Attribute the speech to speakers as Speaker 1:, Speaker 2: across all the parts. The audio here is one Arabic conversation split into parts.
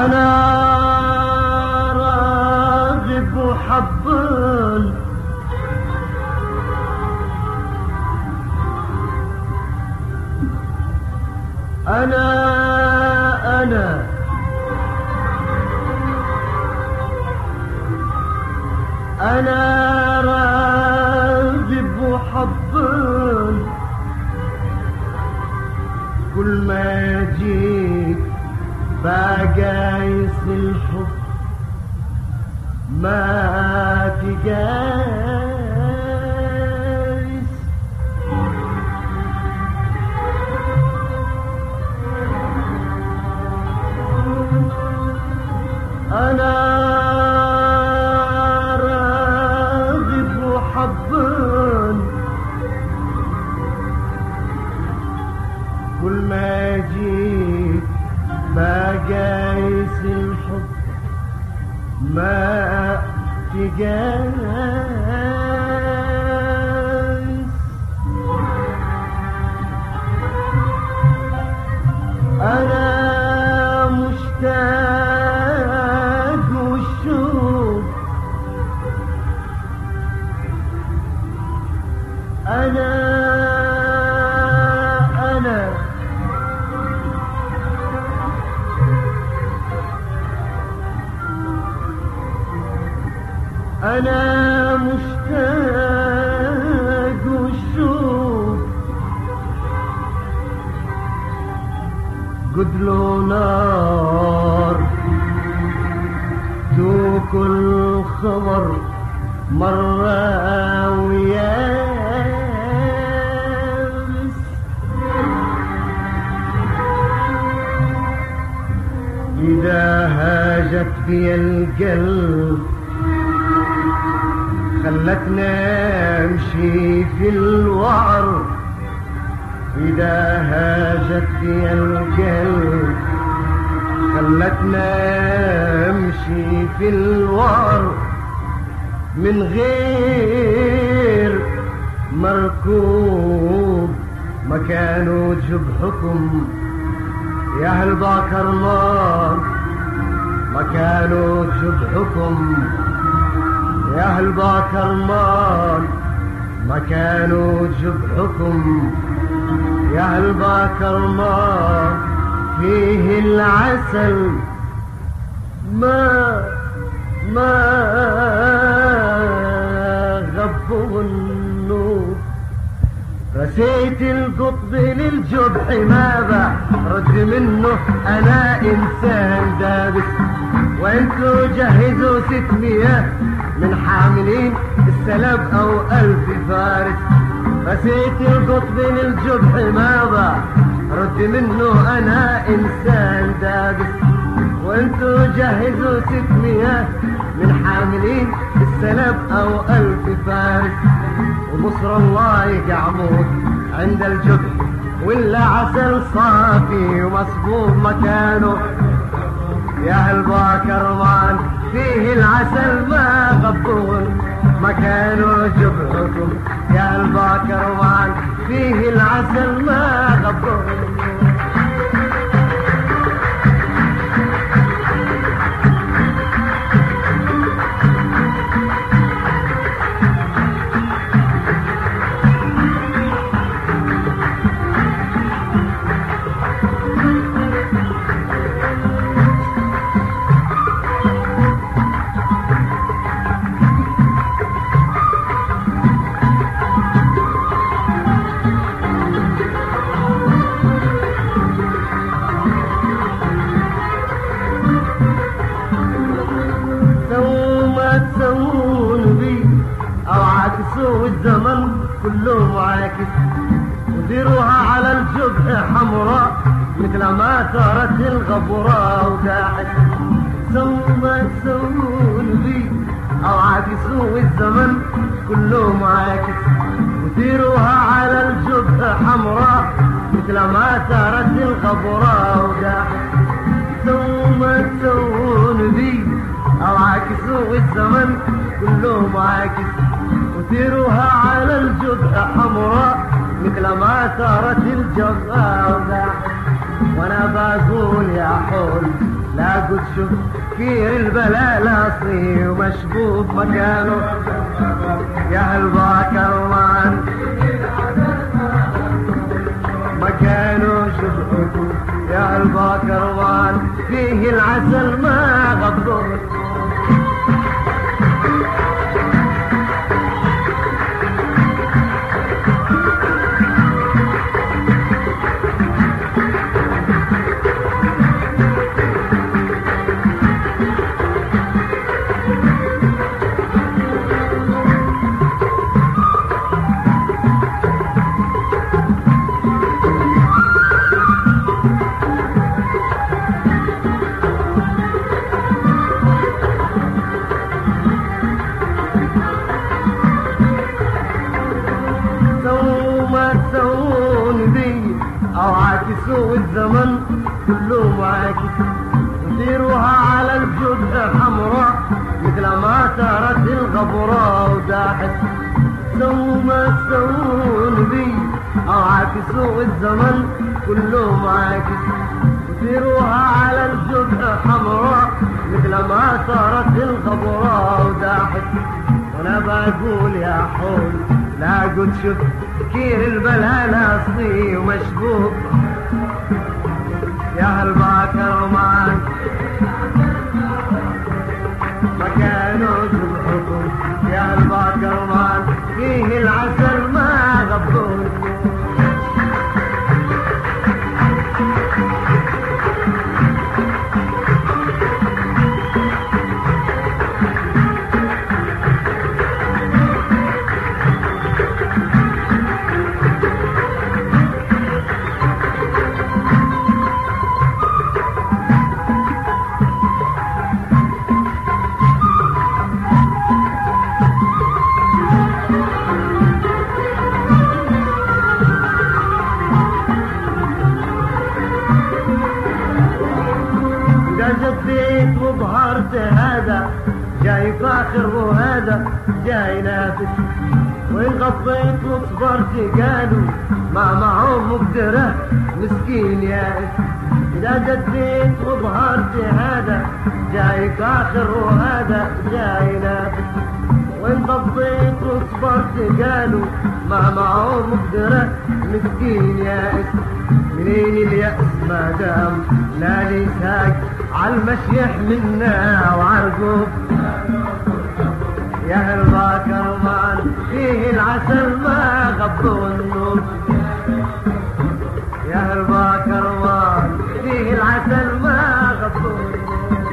Speaker 1: أنا راغب وحبان أنا راغب وحبان كل ما يجيك بقايس الحب ما تقايس أنا راغب وحبان كل ما يجيك بقايس الحب ما تقايس أنا مشتاق والشوق أنا مشتاق والشوق قد له نار توكل خبر مرة ويابس إذا هاجت بي القلب خلتنا امشي في الوعر إذا هاجت بي القلب خلتنا امشي في الوعر من غير مركوب مكانه جبحكم يا اهل باكر نار مكانه جبحكم يا اهل باكر نار مكانه جبحكم يا اهل باكر نار فيه العسل ما غبوا النور رسيت القطب للجبح ماذا رد منه انا انسان دابس وانتو جهزوا 600 من حاملين السلب او 1000 فارس رسيت القطب للجبح ماذا رد منه انا انسان دابس وانتو جهزوا 600 من حاملين السلب او 1000 فارس ومصر الله يقعمود عند الجبح ولا عسل صافي ومصبوب مكانه يا اهل باكرمان فيه العسل ما غبون مكانه جبحكم يا اهل باكرمان فيه العسل ما غبون والزمن كله معاكس وديروها على الجبح حمراء مثل ما صارت الغبراء وداعت ما تسوون بي او عاكسوا الزمن كله معاكس وديروها على الجبح حمراء مثل ما صارت الغبراء وداعت ما تسوون بي او عاكسوا الزمن كله معاكس وديروها على الجبح حمراء مثل ما صارت الجبهة وانا بقول يا حول لا قد شوف كير البلاء لاصي ومشبوب مكانه يا هالباكرمان مكانه شبهكم يا هالباكرمان فيه العسل ما غبر عاكسوا الزمن كله معاكس وديروها على الجبهة حمراء مثل ما سارت الغبراء وداحت سووا ما تسوون بي أو عاكسوا الزمن كله معاكس وديروها على الجبهة حمراء مثل ما سارت الغبراء وداحت وانا بقول يا حول لا قد شفت كير البلا لاصي ومشبوب يا هالباكرمان مكانه جمعكم يا هالباكرمان فيه العسل ما غبون جديت وظهرت هذا جاي فاخر وهذا جاي نافس وإن غطيت وصبرت قالوا ما معه مقدرة مسكين يائس إذا جديت وظهرت هذا جاي فاخر وهذا جاي نافس وإن غطيت وصبرت قالوا ما معه مقدرة مسكين يائس منين اليأس ما دام لا لي ساق عالمشيح منا وعرقوب يا هالباكرمان فيه العسل ما غبوا النور يا هالباكرمان فيه العسل ما غبوا النور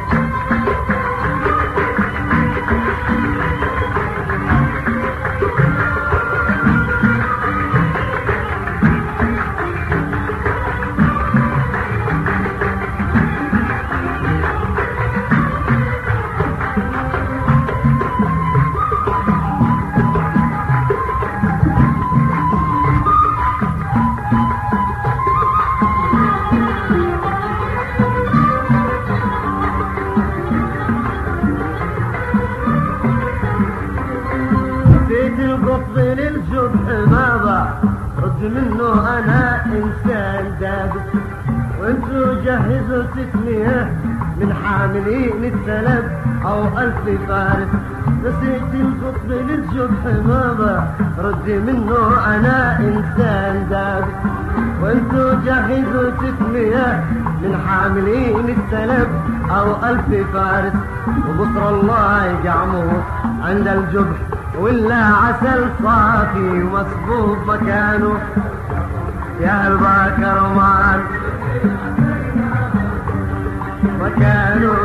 Speaker 1: القطب للجبح ماذا رد منه انا انسان دابس وانتو جهزوا 600 من حاملين السلب او 1000 فارس نسيت القطب للجبح ماذا رد منه انا انسان دابس وانتو جهزوا 600 من حاملين السلب او 1000 فارس وبصر الله يجعموه عند الجبح ولا عسل صافي ومصبوب مكانه يا هالباكرمان مكانه